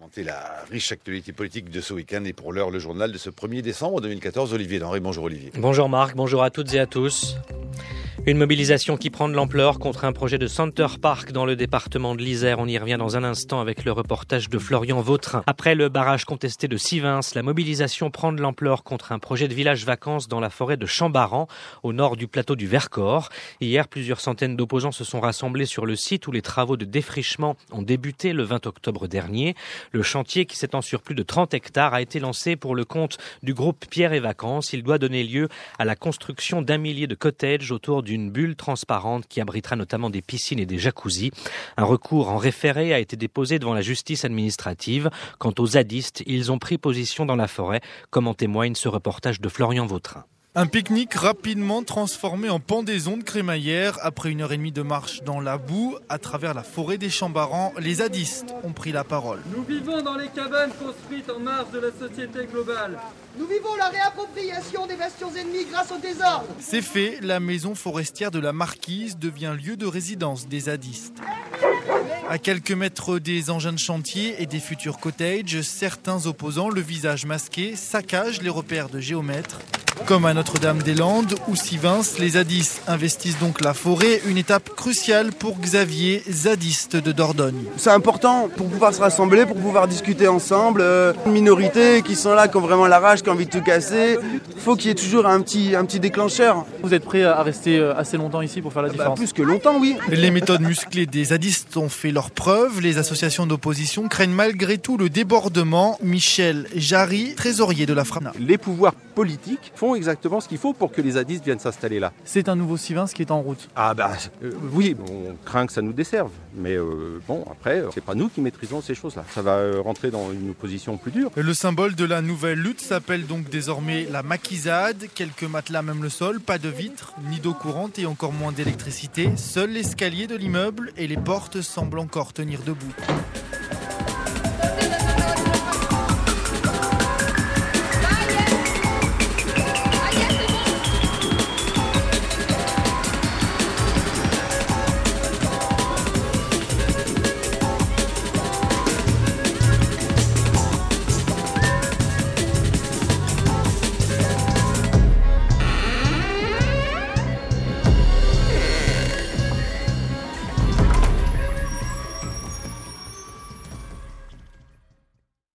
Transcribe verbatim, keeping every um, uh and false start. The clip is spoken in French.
La riche actualité politique de ce week-end et pour l'heure le journal de ce premier décembre deux mille quatorze. Olivier Denré, bonjour Olivier. Bonjour Marc, bonjour à toutes et à tous. Une mobilisation qui prend de l'ampleur contre un projet de Center Park dans le département de l'Isère. On y revient dans un instant avec le reportage de Florian Vautrin. Après le barrage contesté de Sivins, la mobilisation prend de l'ampleur contre un projet de village vacances dans la forêt de Chambaran, au nord du plateau du Vercors. Hier, plusieurs centaines d'opposants se sont rassemblés sur le site où les travaux de défrichement ont débuté le vingt octobre dernier. Le chantier, qui s'étend sur plus de trente hectares, a été lancé pour le compte du groupe Pierre et Vacances. Il doit donner lieu à la construction d'un millier de cottages autour d'une bulle transparente qui abritera notamment des piscines et des jacuzzis. Un recours en référé a été déposé devant la justice administrative. Quant aux zadistes, ils ont pris position dans la forêt, comme en témoigne ce reportage de Florian Vautrin. Un pique-nique rapidement transformé en pendaison de crémaillère. Après une heure et demie de marche dans la boue, à travers la forêt des Chambarans, les zadistes ont pris la parole. Nous vivons dans les cabanes construites en marge de la société globale. Nous vivons la réappropriation des bastions ennemis grâce au désordre. C'est fait, la maison forestière de la Marquise devient lieu de résidence des zadistes. À quelques mètres des engins de chantier et des futurs cottages, certains opposants, le visage masqué, saccagent les repères de géomètres. Comme à Notre-Dame-des-Landes ou Sivins, les zadistes investissent donc la forêt, une étape cruciale pour Xavier, zadiste de Dordogne. C'est important pour pouvoir se rassembler, pour pouvoir discuter ensemble. Euh, une minorité qui sont là, qui ont vraiment la rage, qui ont envie de tout casser. Il faut qu'il y ait toujours un petit, un petit déclencheur. Vous êtes prêt à rester assez longtemps ici pour faire la différence ? Bah, plus que longtemps, oui. Les méthodes musclées des zadistes ont fait leurs preuves. Les associations d'opposition craignent malgré tout le débordement. Michel Jarry, trésorier de la Frana. Les pouvoirs politiques font exactement ce qu'il faut pour que les zadistes viennent s'installer là. C'est un nouveau Sivins qui est en route. Ah bah euh, oui, on craint que ça nous desserve. Mais euh, bon, après, c'est pas nous qui maîtrisons ces choses-là. Ça va euh, rentrer dans une opposition plus dure. Le symbole de la nouvelle lutte s'appelle donc désormais la maquisade. Quelques matelas, même le sol, pas de vitres, ni d'eau courante et encore moins d'électricité. Seul l'escalier de l'immeuble et les portes semblent encore tenir debout.